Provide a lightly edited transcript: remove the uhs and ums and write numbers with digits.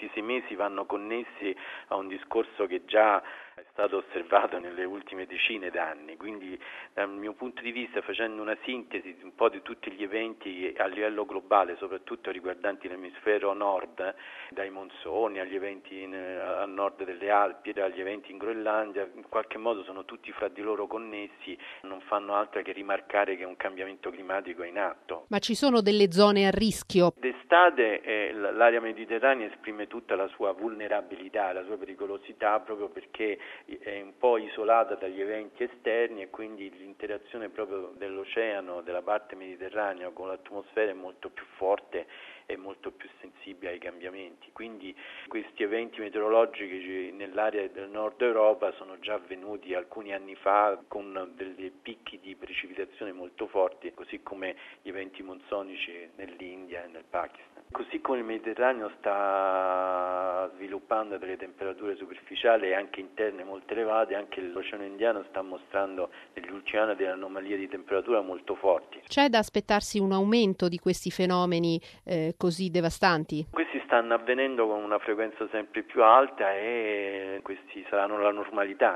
questi 6 mesi vanno connessi a un discorso che già è stato osservato nelle ultime decine d'anni, quindi dal mio punto di vista, facendo una sintesi un po' di tutti gli eventi a livello globale, soprattutto riguardanti l'emisfero nord, dai monsoni agli eventi a nord delle Alpi, dagli eventi in Groenlandia, in qualche modo sono tutti fra di loro connessi, non fanno altro che rimarcare che un cambiamento climatico è in atto. Ma ci sono delle zone a rischio? D'estate l'area mediterranea esprime tutta la sua vulnerabilità, la sua pericolosità, proprio perché è un po' isolata dagli eventi esterni e quindi l'interazione proprio dell'oceano, della parte mediterranea con l'atmosfera è molto più forte e molto più sensibile ai cambiamenti. Quindi questi eventi meteorologici nell'area del nord Europa sono già avvenuti alcuni anni fa con dei picchi di precipitazione molto forti, così come gli eventi monsonici nell'India e nel Pakistan. Così come il Mediterraneo sta sviluppando delle temperature superficiali e anche interne molto elevate, anche l'Oceano Indiano sta mostrando negli ultimi anni delle anomalie di temperatura molto forti. C'è da aspettarsi un aumento di questi fenomeni così devastanti? Questi stanno avvenendo con una frequenza sempre più alta e questi saranno la normalità.